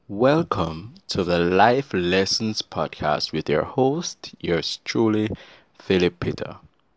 Welcome to the Life Lessons Podcast with your host, yours truly, Philip Peter.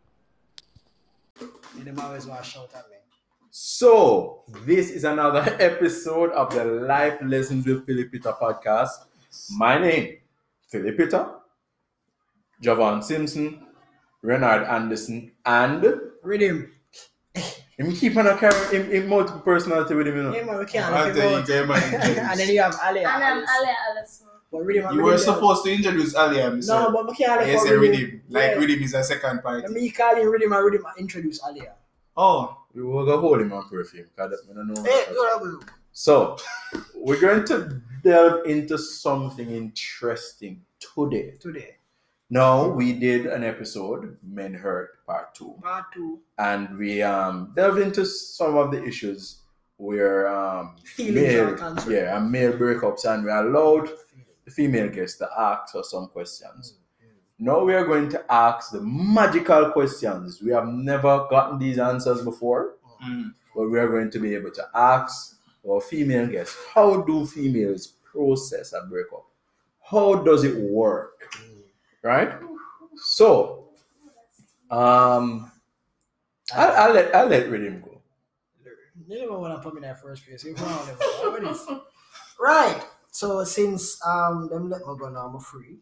Them always want to shout at me. So, this is another episode of the Life Lessons with Philip Peter podcast. My name, Philip Peter, Javon Simpson, Renard Anderson, and Read him. him keep on carrying him multiple personality with him, you know. Yeah, man, we can't I'll leave tell him you, out. get my introduce. And then you have Ali. And I'm Ali Allison. But read him. You were supposed to introduce Alia, Mr. No, but we can't leave Yes, out Rhythm. Like Yeah. Rhythm is a second Let party. me call him Read him and introduce Alia. Oh, We will go hold him on perfume because I don't know. Hey, what up? So, we're going to delve into something interesting today. Today, Now, we did an episode, Men Hurt Part 2. part 2. And we delved into some of the issues where Feelings male, are concerned. male breakups, and we allowed the female guests to ask us some questions. Now we are going to ask the magical questions. We have never gotten these answers before, but we are going to be able to ask our female guests, how do females process a breakup? How does it work? Right? So, I'll let Rhythm go. You never want to put me in that first place. You found them. What is? Right. So since them let me go now, I'm free.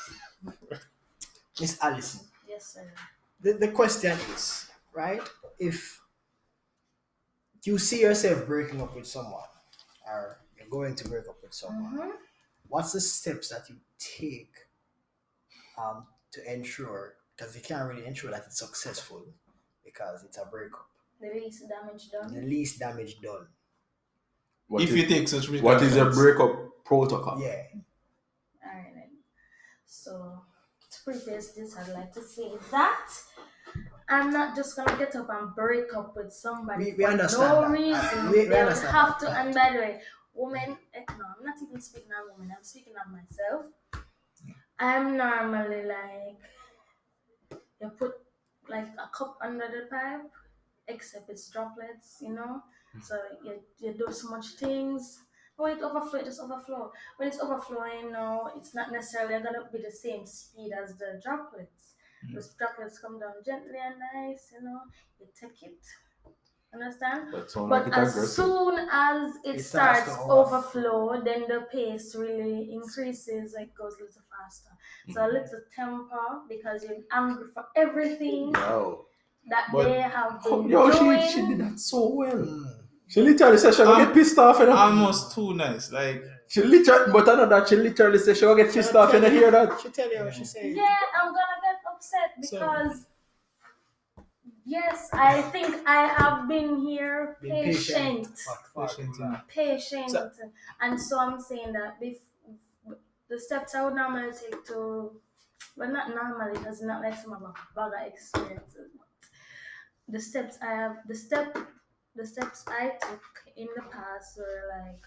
Miss Allison, Yes, sir. the question is, right? If you see yourself breaking up with someone, or you're going to break up with someone, what's the steps that you take to ensure, because you can't really ensure that it's successful because it's a breakup, The least damage the done. least damage done. What if is- you take such what is a precautions. breakup protocol? Yeah. Alright then. So to preface this, I'd like to say that I'm not just gonna get up and break up with somebody We for understand no that. reason. We They would understand have that. to. And by the way, women. No, I'm not even speaking of women. I'm speaking of myself. I'm normally like, you put like a cup under the pipe, except it's droplets, you know. So you do so much things. When it overflow, it just overflow. When it's overflowing, no, it's not necessarily gonna be the same speed as the droplets. Those droplets come down gently and nice, you know. You take it, understand? That sound But like it's as aggressive. soon as it It starts starts to overflow, then the pace really increases, like goes a little faster. So a little temper because you're angry for everything Wow. that But- they have been Yo, doing. she did that so well. Mm. She literally said she gonna get pissed off. Almost too nice. Like, She literally, but I know that she literally said she gonna get pissed off. You hear that? She tell you what she say. Yeah, I'm gonna get upset because yes, I think I have been here Be patient. patient, yeah. Patient. So- And so I'm saying that the steps I would normally take to, well, not normally because it's not like some of my bugger experiences, but the steps I took in the past were like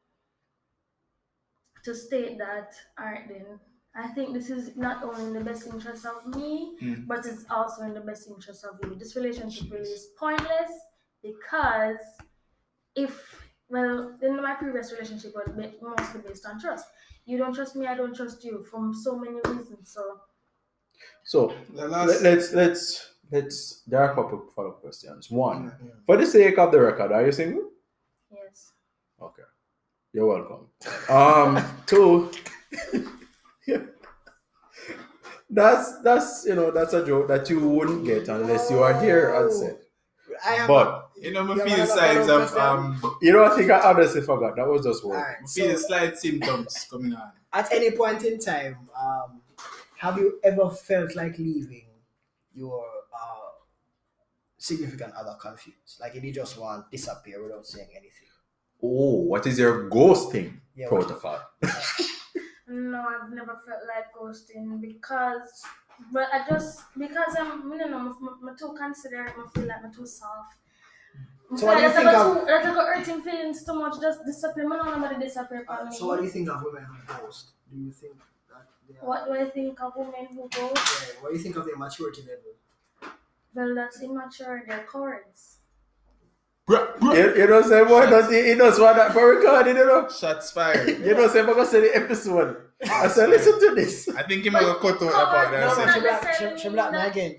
to state that, alright then, I think this is not only in the best interest of me, but it's also in the best interest of you. This relationship really is pointless because in my previous relationship was mostly based on trust. You don't trust me, I don't trust you for so many reasons. So the last. Let's. There are a couple of follow-up questions. One, for the sake of the record, are you single? yes. Okay, you're welcome. Two. Yeah. That's that's a joke that you wouldn't get unless you are here and said. I have But You know, me You feel have signs another of question? you know, I think I honestly forgot. That was just one. Alright, feel so slight symptoms coming on. at any point in time, have you ever felt like leaving your significant other confused? Like you just want to disappear without saying anything? Oh, what is your ghosting Yeah, protocol? No, I've never felt like ghosting because I'm too considerate, I feel like I'm too soft. So what do you think of- That's like hurting feelings too much, just disappear. I don't know nobody disappear from me. So what do you think of women who ghost? Do you think that they are, What do I think of women who ghost? yeah, what do you think of their maturity level? Well, that's immature, they're cowards. You know, say boy, he knows what that for recording, you know. Shots fired. You know, say I'm gonna say the episode. I said, listen to this. I think he might have cut out that part there. No, so- no, Not she black me again.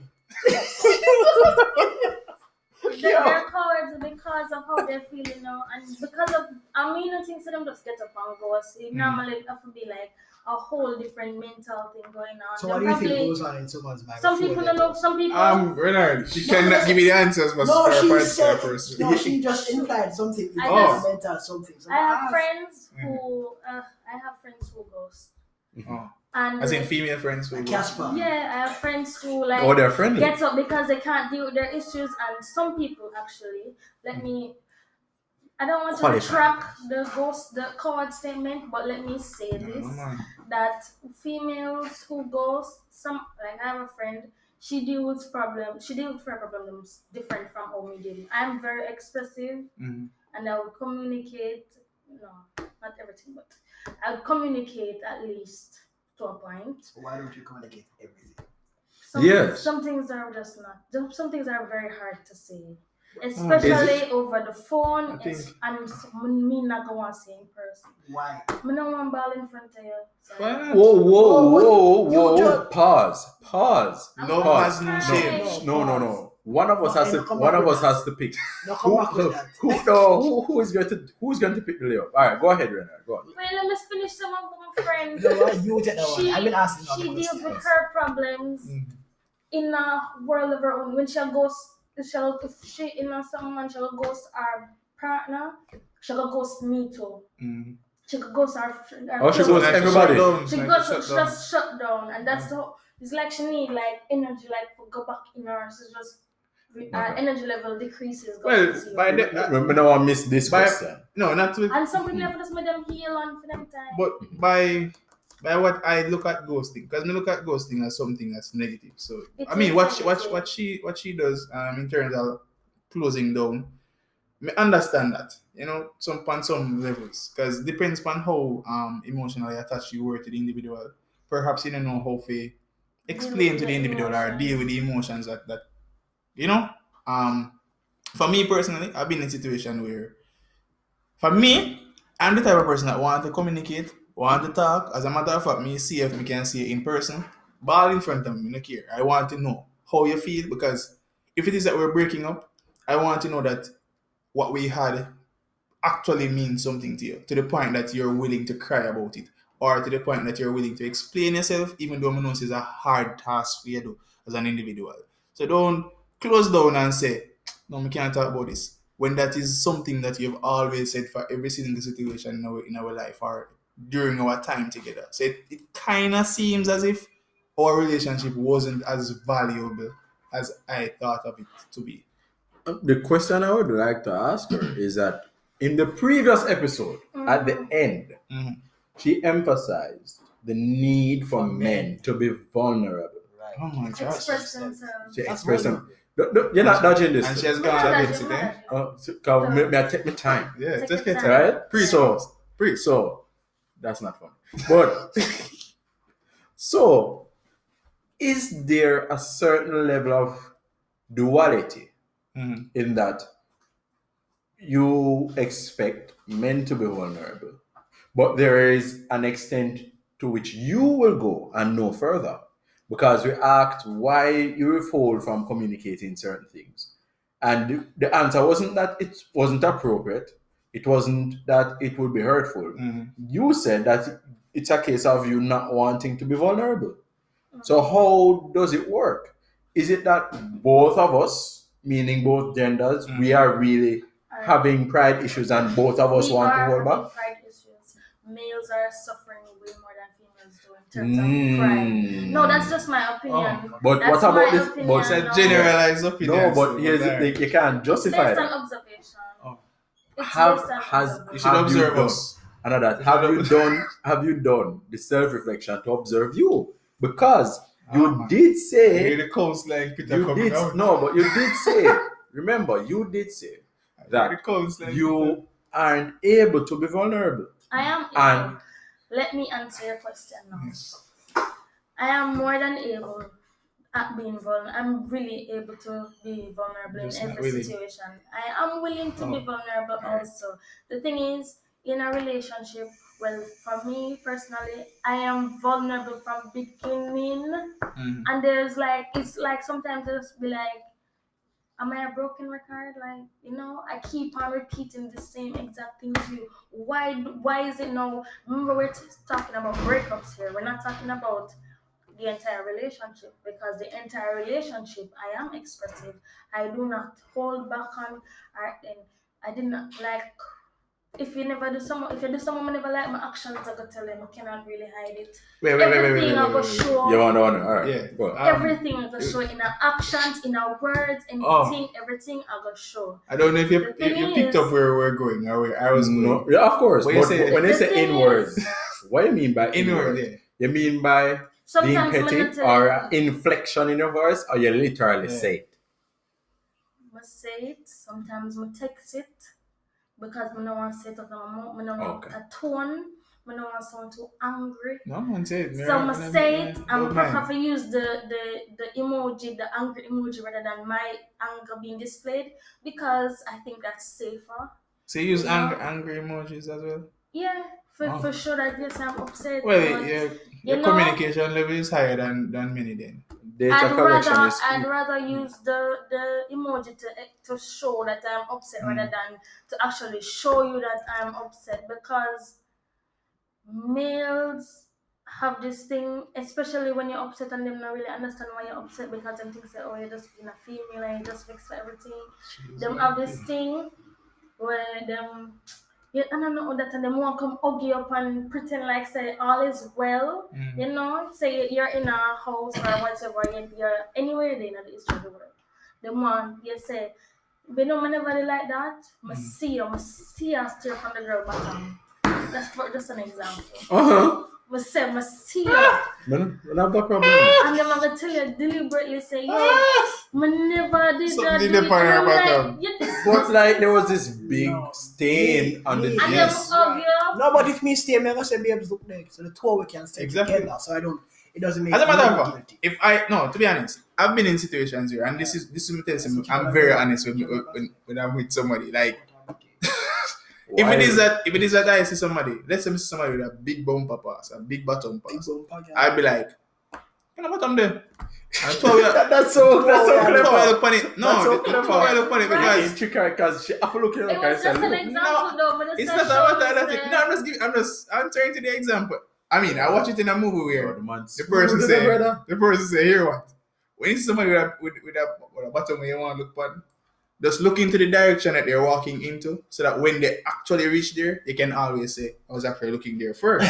They're cowards because of how they're feeling now, and because of things to them just get up and go. So normally it have to be like a whole different mental thing going on. So They're what do you think probably- goes on in someone's mind? Some before people they don't know. go? Some people. Renard, she cannot give me the answers for No, for a she particular said. person. No, she just implied something. I It's just- mental something. So I have ask. friends who ghost, Oh. and As in female friends who. Casper. yeah, I have friends who like Oh, they're friendly. gets up because they can't deal with their issues, and some people actually I don't want to Qualified. retract the coward statement, but let me say No, this, man. that females who ghost, I have a friend, she deals with her problems different from how we deal. I'm very expressive, Mhm. and I would communicate, not everything, but I would communicate at least to a point. Why don't you communicate everything? Yes. Some things are just not. Some things are very hard to say, especially over the phone. I think- And me not go and say in person. Why? Me no want ball in front of you. So Why not? Whoa. You just- Pause. I'm Love gonna has no cry. shame. No. One of us Okay, has to. no, come One back of with us that. has to pick. No, come back with that. Who is going to pick the layup? All right, go ahead, Renard. Go on. Wait, let me finish some of my friends. No, why you take that one? I've been asking She other deals questions. with her problems in a world of her own. When she goes, if she in a someone, she'll ghost our partner. She'll ghost me too. Mhm. She could ghost our Oh, she close goes Like everybody. shut down, She like got shut to down. just shut down, and that's the whole. It's like she need like energy, like to go back in her. So just energy level decreases. Well, goes by easier. the Remember now, I missed this By- question. no, not with. And some people have to just make them heal on for them time. But by what I look at ghosting, because me look at ghosting as something that's negative. So It I mean, is what negative. what she does in terms of closing down, me understand that, some on some levels, because depends on how emotionally attached you were to the individual. Perhaps you don't know how to explain with to the the individual or emotions. deal with the emotions that for me personally, I've been in a situation where, for me, I'm the type of person that want to communicate, want to talk. As a matter of fact, me see if we can see it in person, ball in front of me, no care. I want to know how you feel, because if it is that we're breaking up, I want to know that what we had actually means something to you, to the point that you're willing to cry about it, or to the point that you're willing to explain yourself, even though I know it's a hard task for you to do as an individual. So don't close down and say, no, we can't talk about this, when that is something that you've always said for every single situation in our life or during our time together. So it kind of seems as if our relationship wasn't as valuable as I thought of it to be. The question I would like to ask her is that in the previous episode, at the end, Mhm. she emphasized the need for men to be vulnerable. Right. Oh my gosh. Express themselves. She That's expressed vulnerable. them. You're not dodging this. And she thing. has No, gone no, to no, bed today. May I take my time? Yeah, Take just your get time. it. Right? Pre- So that's not fun. But so is there a certain level of duality Mhm. in that you expect men to be vulnerable, but there is an extent to which you will go and no further? Because we asked why you withhold from communicating certain things. And the answer wasn't that it wasn't appropriate. It wasn't that it would be hurtful. Mhm. You said that it's a case of you not wanting to be vulnerable. So how does it work? Is it that both of us, meaning both genders, we are really having pride issues and both of us We want to are hold having back? pride issues. Males are suffering way more than females do in terms of pride. No, that's just my opinion. But That's what about my this? opinion. But It's a No. generalized opinion. no, but so here's the there. thing: you can't It's justify based on that. observation. Oh. It's Have based on has observation. You should observe done- us. Another, have you done the self-reflection to observe you? Because you Oh, man. did Hear say the coastline Peter you coming did out. no, but you did say. Remember, you did say Hear that the coastline you aren't able to be vulnerable. I am able. And- Let me answer your question now. I am more than able. at being vulnerable. I'm really able to be vulnerable Just in not every really. situation. I am willing to be Oh, vulnerable alright. also. The thing is, in a relationship, well, for me personally, I am vulnerable from beginning. Mhm. And there's like, it's like sometimes I just be like, am I a broken record? Like, I keep on repeating the same exact thing to you. Why is it no? Remember, we're talking about breakups here. We're not talking about the entire relationship, because the entire relationship I am expressive. I do not hold back on, and I did not like. If you do someone I never like my actions, I gotta tell them I cannot really hide it. Wait. Everything I go show. You want to? All right. Yeah. Go on. Everything I go show in our actions, in our words, anything, everything I go show. I don't know if you The thing picked is- up where we're going or where I was going. No, yeah, of course. What you But say? when they The say thing inwards, is- what do you mean by Inward, inwards? yeah. You mean by being Sometimes petty I'm gonna or tell you, inflection in your voice, or you literally Yeah. say it? I say it. Sometimes I text it because I don't want to say it out of my mouth. I don't want Okay. a tone. I don't want someone too angry. No man say it. So I say it. I Don't prefer mind. to use the emoji, the angry emoji, rather than my anger being displayed, because I think that's safer. So you use Yeah. angry emojis as well? Yeah, Oh. for sure that yes, I'm upset. Well, but your you know, communication level is higher than many then. Data collection is key. I'd rather use the emoji to show that I'm upset, rather than to actually show you that I'm upset, because males have this thing, especially when you're upset and them not really understand why you're upset, because them think say, oh, you're just being a female and you just fix for everything. Them have this thing where them, yeah, I don't know that, and them want to come hug you up and pretend like say all is well. Say you're in a house or whatever, you're anywhere they know the history of the world. Them want you say, but no, whenever like that, I see you steer from the girl bottom. That's just an example. I see you. Man, I have that problem. And then I'm gonna tell you deliberately say, yo, I never did Something that. in the And fire I'm bottom. like, you just- But like there was this big stain on the And Yes. them hug you up. No, but if me stay, I'm gonna say babes look next. So the two of we can stay Exactly. together. So it doesn't make As a matter me of fact, guilty. to be honest, I've been in situations here, and this is me telling you, I'm very honest when I'm with somebody. Like, if it is that I see somebody, let's say I see somebody with a big bumper pass, a big bottom pass, I'd be like, can I bottom there? And two of you, That's so two of you clever. look funny. No, That's so two of you look funny Right. It's because tricky because she have to look at It like I was just said, an look. example though. But it's not about that. No, I'm just answering to the example. I mean, I watch it in a movie where the person say, here what? When you see somebody with a bottom where you want to look on, just look into the direction that they're walking into, so that when they actually reach there, they can always say, I was actually looking there first.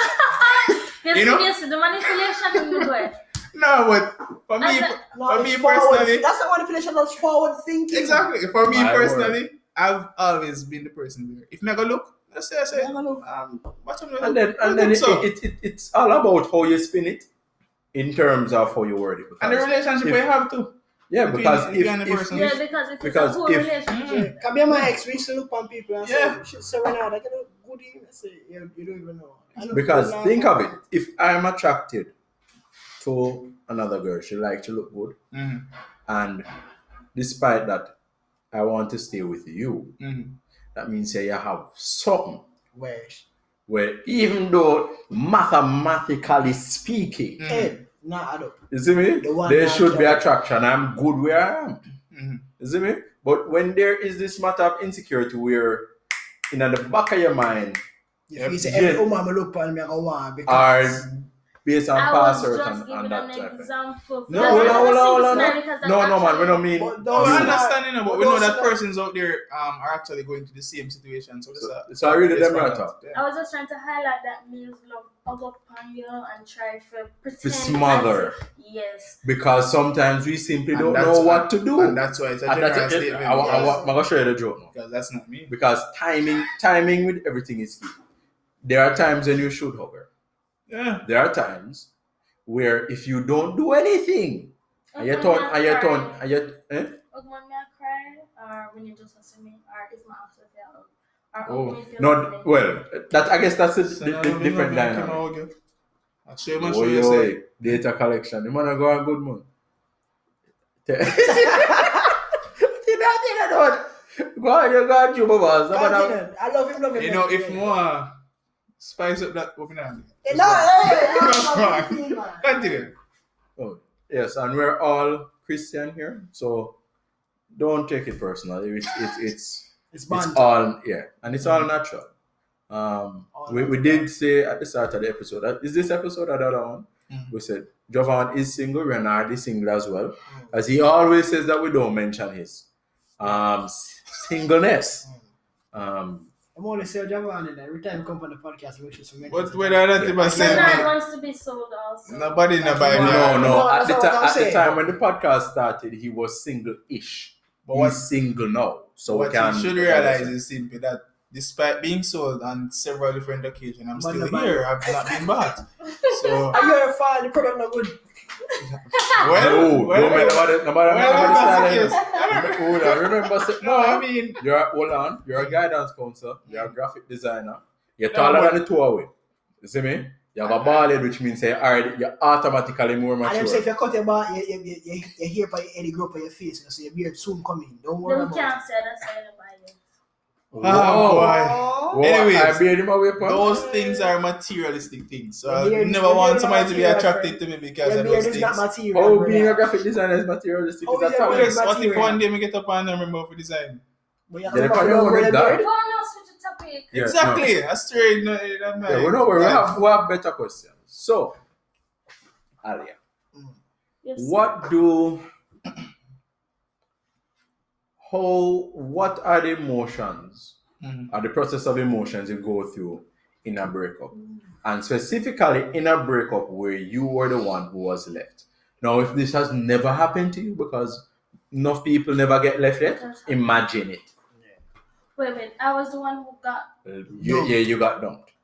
Yes, the manipulation in the way. No, but for me, And personally, that's the manipulation. That's forward thinking. exactly. For me My personally, I've always been the person where if I go look, let's say, bottom And then it's all about how you spin it in terms of how you word it. and the Because relationship if- we have to. yeah, between because you and the person. Yeah, because if it's Because a whole if- relationship, Can be my ex. We used to look on people and Yeah. say, "Say right now, like a goodie." I say, "You don't even know." I look Because good now. think of it, if I'm attracted to another girl, she likes to look good, Mhm. and despite that, I want to stay with you. Mhm. That means you have something Where even though mathematically speaking, head not add up. you see me, The one there that should be can- attraction. I'm good where I am. Mhm. You see me? But when there is this matter of insecurity where in the back of your mind If you say Yeah. every woman I look on me, I go want are because based on I past was hurt just and giving that an type of example. No, Because hold I on, never hold see on, this hold man because No, I'm man, we actually- don't mean. But No, we Those understand, but we those know that are- persons out there are actually going to the same situation. So, So I really it's them like right that. up. Yeah. I was just trying to highlight that males love hug up on you and try to pretend. smother. as- Yes. Because sometimes we simply And don't that's- know what to do. And that's why it's a And general that's it. statement. I'm going to show you the joke now. Because that's not me. Because timing with everything is key. There are times when you should hug her. Yeah. There are times where if you don't do anything, and you Hug turn, when and you I turn, cry. and you, Hug when I cry, or when you just listen to me, or if my answer fail, or hug Oh, when you feel not like- well. That I guess that's So now the we different know we can dynamic. argue. I'll show you, Oi, you say. oi, data collection. You wanna go a good month. Go on, you got you, Baba. Continue. I love him. Love him. You know, if more spice up that open hand. Continue. Oh, yes, and we're all Christian here, so don't take it personally. It's banter. all and it's all natural. We did say at the start of the episode, is this episode or the other one? We said Jovan is single, Renard is single as well, as he always says that we don't mention his singleness. I'm only saying Javan, and every time I come on the podcast, we should mention. But whether that people say Renard wants to be sold also. nobody in the Bible. No. At that's the what I'm at the saying. time when the podcast started, he was single-ish. But he's single now, so What we can you should realize is simply that despite being sold on several different occasions, I'm still here. I've not been bought. So Are you a fan? The product not good. Nobody well, remember. no, I mean, You're a guidance counselor. You're a graphic designer. You're taller than the two away. You see me? You have a bald head, which means you're automatically more And them say mature. if you cut your bar, you hear by any group on your face, you know, so your beard soon coming. Don't worry Them about can't say that side of my oh boy. Whoa, Anyways, I beard him away, pal. Those things are materialistic things. So The I beard- never the want beard somebody is to be material, attracted to me because Your of beard those is not things. material. Oh, being a brother. graphic designer is materialistic. Oh, Is that yeah, talent? Yes, what if material. one day we get up and I remember for design? But you have Yeah, to they probably know won't where do your that. beard. Go on now, switch the topic. Yeah, Exactly. no. A straight. No, Yeah, we have better questions. So, Alia, Yes. what are the emotions, Mhm. or the process of emotions you go through in a breakup? And specifically in a breakup where you were the one who was left. Now, if this has never happened to you, because enough people never get left yet, imagine it. Wait a minute. I was the one who got. You got dumped.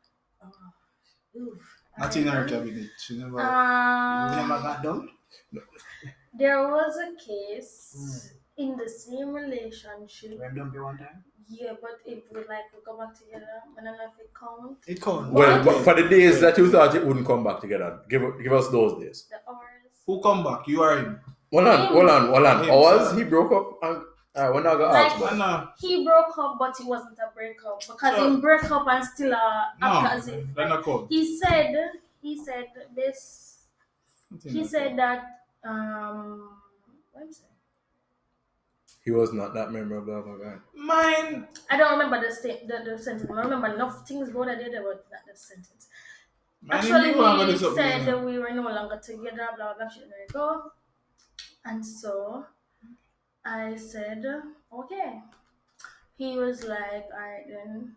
Oof. Not in her cabinet. She never. You never got dumped? There was a case in the same relationship. You have dumped you one time? Yeah, but if we go back together, I don't know if it counts. It counts. Well, but for the days that you thought it wouldn't come back together, give us those days. The hours. Who come back? You are him. Hold on. Him, Ours, sir. he broke up and when I got Like- asked about it. No. He broke up, but it wasn't a breakup because So- in breakup and still act as if. They're not cool. He said this. He said that what is it? He was not that memorable of a guy. Mine. I don't remember the sentence. I remember enough things about that day, but not the sentence. Actually, he said that we were no longer together, blah blah, shit, there you go. And so I said, okay. He was like, alright then.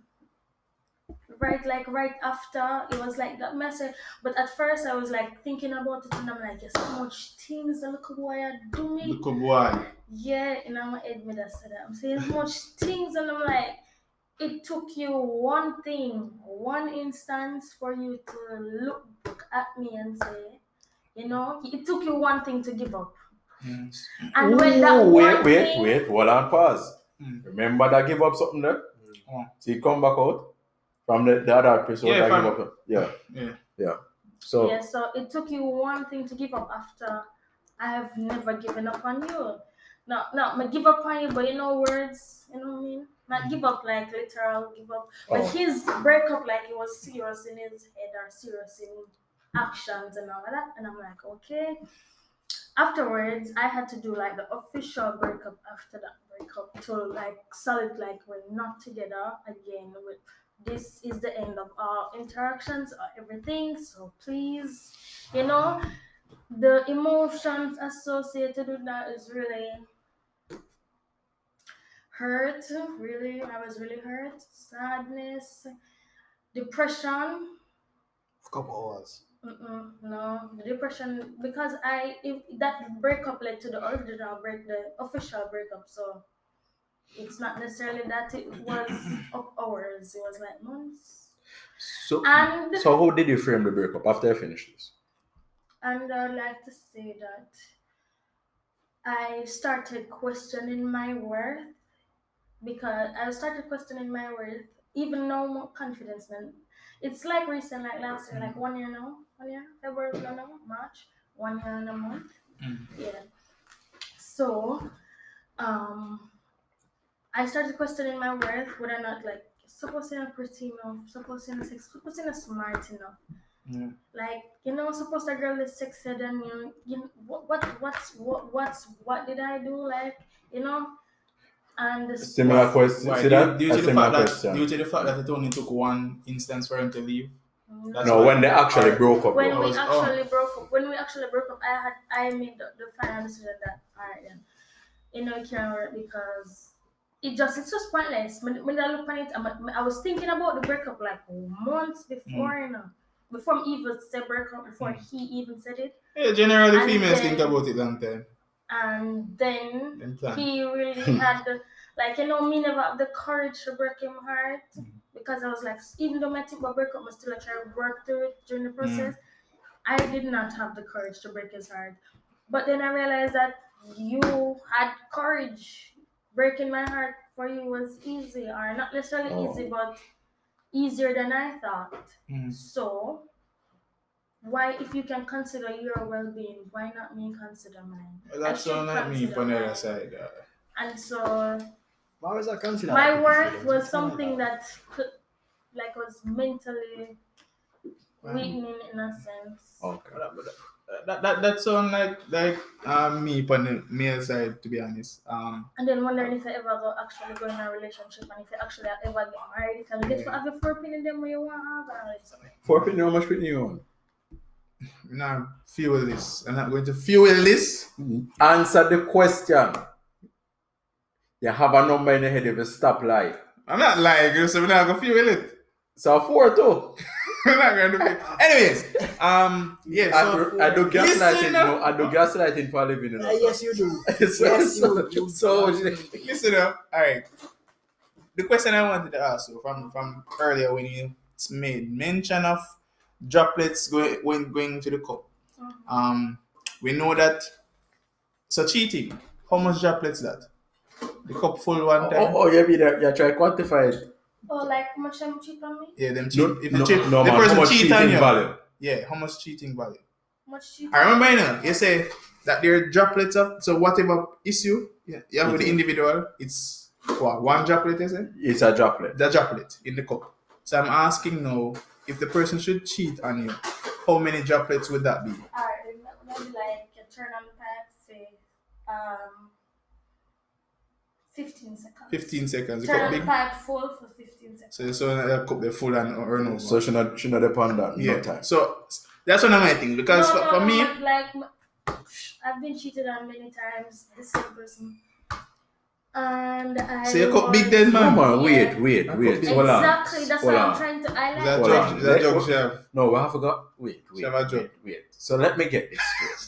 Right after, it was like that message. But at first I was like thinking about it and I'm like, there's so much things the little boy had do me. Look up boy. Yeah, and I'm gonna admit I said that. I'm saying so much things and I'm like, it took you one thing, one instance for you to look back at me and say, you know, it took you one thing to give up. And when that one thing, Wait, hold on, pause. Mm. Remember that give up something there? Oh. So he come back out from the other episode Yeah, that from- give up. Yeah. So yeah, so it took you one thing to give up after I have never given up on you. No, I give up on you, but you know words, you know what I mean? Not give up like literal give up. But his breakup like it was serious in his head or serious in actions and all of that. And I'm like, okay. Afterwards, I had to do like the official breakup after that breakup to like solid like we're not together again. With this is the end of our interactions or everything. So please, you know, the emotions associated with that is really hurt. Really, I was really hurt. Sadness, depression. Couple hours. No, the depression because if that breakup led to the official breakup, so it's not necessarily that it was of hours, it was like months. so And how did you frame the breakup after I finished this? and I'd like to say that I started questioning my worth because I started questioning my worth, even no more confidence than. It's like recent, like last year, like 1 year now, February, no, March, 1 year and a month. Mm. Yeah. So, I started questioning my worth, whether or not like suppose I'm pretty enough, suppose I'm sexy, suppose I'm smart enough. Yeah. Like, suppose the girl is sexy than you what did I do? Like, and this Similar question. Why? See that? Due A to the similar fact that question. due to the fact that it only took one instance for him to leave. That's No, why- when they actually broke up. when bro. we actually broke up, I made the final decision that alright then, it can't work because it's just pointless. When I look on it, I was thinking about the breakup like months before, before he even said breakup, before he even said it. Yeah, generally And females then- think about it long time. And then Them plan. he really had me never have the courage to break him heart because I was like, even though I think about breakup, I still try to work through it during the process. I did not have the courage to break his heart. But then I realized that you had courage. Breaking my heart for you was easy, or not necessarily easy, but easier than I thought. So, why, if you can consider your well-being, why not me consider mine? Well, that I should sounds like me consider on the other mine. side. And so, Why was that considered? my worth was something that was mentally weakening in a sense. Okay. That sound like me on the male side, to be honest. And then wondering if I ever actually go in a relationship and if I actually ever get married, if I get to have a 4 pin in them where you want to have it. 4 penny, how much penny you want? I'm not fuel this. I'm not going to fuel this. Answer the question. You have a number in the head if you stop lying. I'm not lying, so I'm not going to fuel it. So 4 too. I'm not going to fuel. Anyways, yeah. So I do gaslighting. listen No, I do gaslighting for a living. You know, Yes, you do. so, Yes, so, you so, listen up. All right. The question I wanted to ask you from earlier when you made mention of droplets going to the cup. We know that. So cheating. How much droplets that? The cup full one time. you mean that you try to quantify it? Oh, like how much time cheat on me? Yeah, them cheat. No, If no, you cheat, no, the man, person how much cheat on cheating you. value? Yeah, how much cheating value? How much cheat? I remember you say that there are droplets of so whatever issue you have with the individual, it's what, one droplet, you say? It's a droplet. The droplet in the cup. So I'm asking now, if the person should cheat on you, how many droplets would that be? Alright, then that would be like you turn on the pipe, say 15 seconds. 15 seconds. The Turn cup on the big. pipe full for 15 seconds. So that cup the full and or no. So she not depend on yeah. no time. So that's one of my things because for me, I've been cheated on many times. The same person. And I. so your cup big then, man. Come on, wait. Hold on. Exactly, that's Hold what I'm on. trying to highlight. Is that Hold jug? on. Is that jug chef? No, we have forgot. Wait. Shabba joke. So let me get this straight.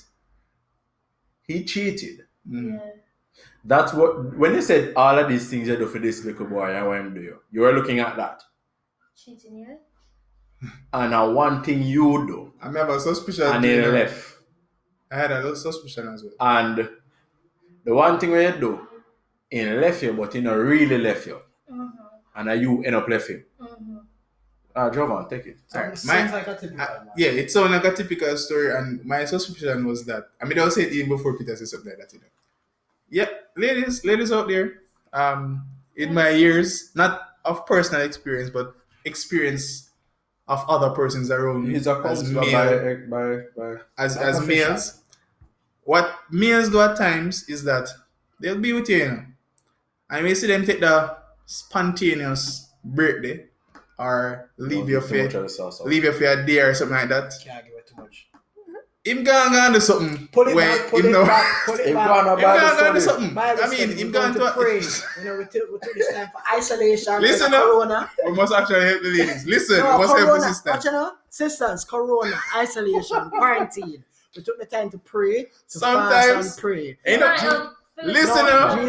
He cheated. Yeah. That's what, when you said all of these things you do for this little boy, I want him to do. You were looking at that. Cheating, yeah? And now one thing you do, I remember suspicion. and he left. I had a little suspicion as well. And the one thing when you do, he left you, but he not really left you. Mm-hmm. And you end up left him. Mm-hmm. Jovan, take it. Alright, Sounds like a typical man. yeah, it sounded like a typical story, and my suspicion was that I'll say it even before Peter said something like that. Yeah, ladies out there, in my years, not of personal experience, but experience of other persons around me He's a as counselor male, by as males. What males do at times is that they'll be with you, and you see them take the spontaneous birthday or leave you for a day or something like that. Can't give it too much. Him gonna do something. Pull it where back, pull him it know- back, pull it Him back. gonna Him gonna do Bible something. Bible I mean, study, him we're going going to pray. We took this time for isolation. Listen because of up. Corona. We must actually help the ladies. Listen, No, we must help the Corona. sisters. Watch you know? Sisters, Corona, isolation, quarantine. We took the time to pray, to Sometimes- fast and pray. Ain't no- Listen No, up.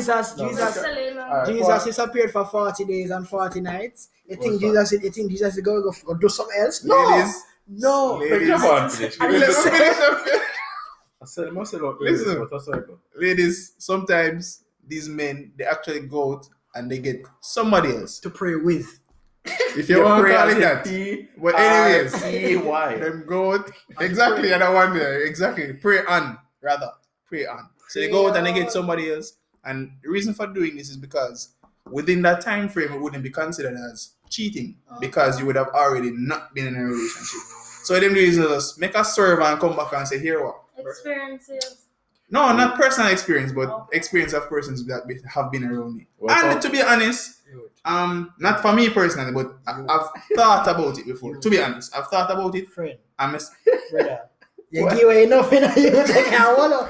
Jesus disappeared for 40 days and 40 nights. You think What's Jesus is going to go do something else? No. Ladies, No. Ladies. Come on, finish. And let me finish up. I said, must say about Listen. but what's up? Ladies, sometimes these men they actually go out and they get somebody else. To pray with. If you want to call it that. But anyways, P-R-E-Y. them go out. Exactly, and I wonder. Exactly. Pray on. Rather. Pray on. So they go out and they get somebody else. And the reason for doing this is because within that time frame, it wouldn't be considered as cheating because you would have already not been in a relationship. So them reasons just make a serve and come back and say, here what? Experiences. No, not personal experience, but experience of persons that have been around me. And to be honest, not for me personally, but I've thought about it before. To be honest, I've thought about it. Friend, I'm brother. You give away enough, you take I wanna.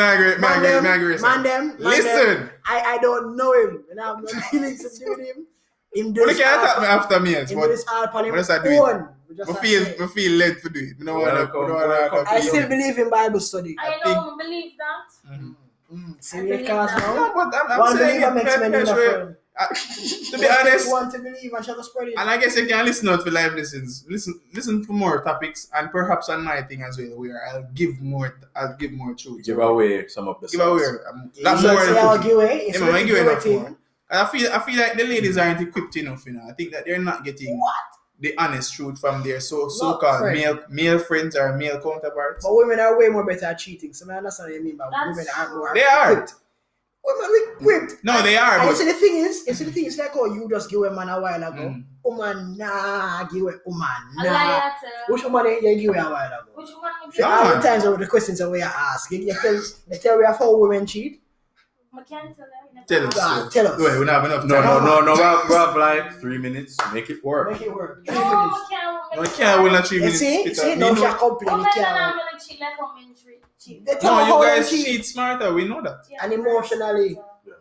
I agree. Man, Listen. I don't know him, and I have no feelings to do with him. Him do You this can't all attack me after me, him do this all upon him What else I do it? own. We just have to I feel led to do it. I don't wanna I still believe in Bible study. I know, believe that. See I me believe cause that. now. No, but I'm One saying believer makes many it. friend. To be honest, Want to believe and shall spread it. and I guess you can listen out for live lessons. Listen to more topics, and perhaps on my thing as well, where I'll give more truth. Give away some of the Give away. That's You more say than I'll cooking. give away. Yeah, man, I give enough more. I feel like the ladies aren't equipped enough, I think that they're not getting the honest truth from their so-called friend. male friends or male counterparts. But women are way more better at cheating. So I understand what you mean by women aren't more They are. equipped. Women equipped. No, they are. And But you see the thing is, like, oh, you just give a man a while ago. Woman, nah, give a woman, A nah. liar. Which woman you give a while ago? Which one would See, you all Yeah. the times over the questions that we are asking, you tell we have how women cheat. I can't tell them. tell us. Tell us. Wait, we don't have enough time. No. We have like 3 minutes. Make it work. Make it work. 3 No, minutes. No, we can't win at 3 You minutes. see, Peter. no, Me she know- complain. Women You don't can't. normally cheat like how men cheat. They tell No, how you they guys cheat. cheat smarter. We know that. Yeah. And emotionally.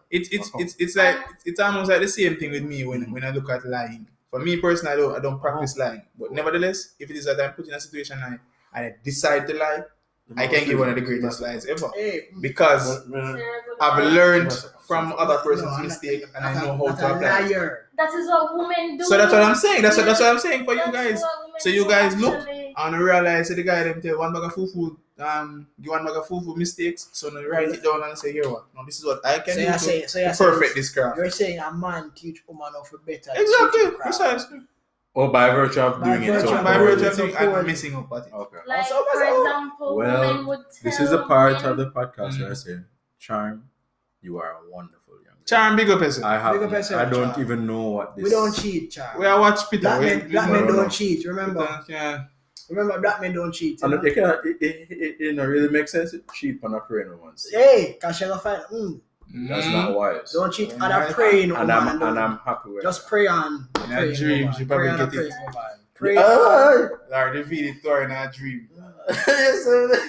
It's like it's almost like the same thing with me when I look at lying. For me personally, I don't practice lying. But nevertheless, if it is that I'm put in a situation I decide to lie, I can give one of the greatest lies ever. Hey, Because I've learned from other person's no, mistake and I not know a- how not to a apply it. liar. That is what women do. So that's what I'm saying. That's what I'm saying for you That's guys. what women So you do, guys look actually. and realize that the guy them tell one bag of fufu, give one bag of fufu mistakes. So now you write it down and say, here what? Now this is what I can So do you to say, perfect this craft. You're saying a man teach woman how to better. Exactly, cheating craft. precisely. Or by virtue of By doing it. virtue So of By poorly. virtue of So doing poorly. and messing up at it. Okay. Like, Also, for example, women Well, would this tell is a part men- of the podcast where I say, Charm, you are a wonderful young lady. Charm, big up person. I Big up have. yourself, I don't Charm. even know what this. We don't cheat, child. We are watch Peter. Black we- men, we- black we- men no, don't no. cheat. Remember, Yeah. black men don't cheat. You And know? it can't. It don't really make sense. It's cheap on a praying woman. Hey, cause she gonna find. That's not wise. Don't cheat Yeah, on a praying And woman. I'm happy with. Just pray on. a In a praying dream, woman. she Pray probably on a get it. praying woman. Pray on. Lord, reveal it to her in a dream. Yes,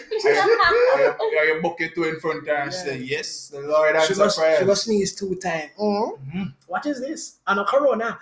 You book it to in front of her and say, yes, the Lord She answers go prayers. sneeze 2 times. Mhm. What is this? And a corona.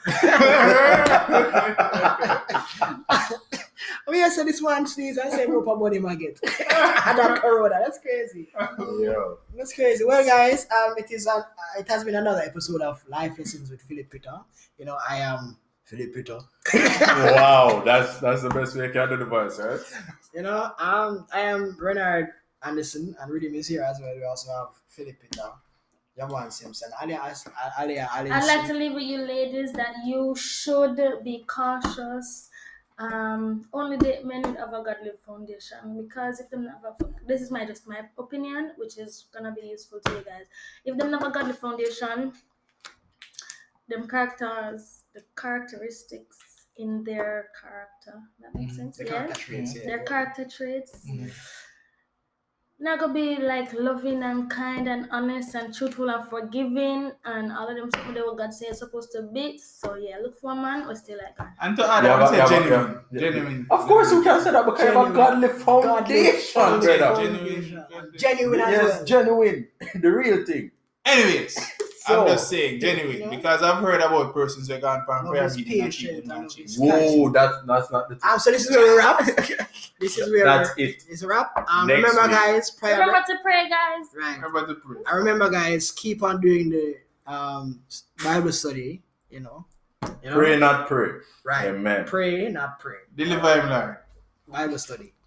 I mean, I said this one sneeze. I said, "Rope body maggot." And a corona. That's crazy. Yo. That's crazy. Well, guys, it has been another episode of Life Lessons with Philip Peter. You know, I am Philip Peter. Wow, that's the best way I can do the voice, right? You know, I am Renard Anderson, and Rhythm is here as well. We also have Philip Peter, Jamal Simpson, alias I'd like to leave with you ladies that you should be cautious. Only the men have a godly foundation, because if them have this is just my opinion, which is gonna be useful to you guys. If them have a godly foundation, the characteristics in their character, that makes sense. the Yeah, character traits. Yeah. their character traits. Mhm. Not gonna be like loving and kind and honest and truthful and forgiving and all of them something that what God says supposed to be. So yeah, look for a man or stay like that. And to add, Yeah, I would but- say yeah, but- genuine. yeah. Genuine. Of course, you can say that because you have a Genuine. godly foundation, Godly brother. Genuine. Genuine as Yes, well. genuine, the real thing. Anyways, So- I'm just saying genuine Yeah. because I've heard about persons who gone from Love prayer is meeting and patient cheating and and love cheating. is Whoa, that's not the thing. So this is where we wrap. This is where That's it. it's a wrap. Next Remember, week. guys, prayer. Remember to pray, guys. Right. Remember to pray. I remember, guys, keep on doing the Bible study. You know. Pray, not pray. Right. Amen. Pray, not pray. Deliver him, Lord. Bible study.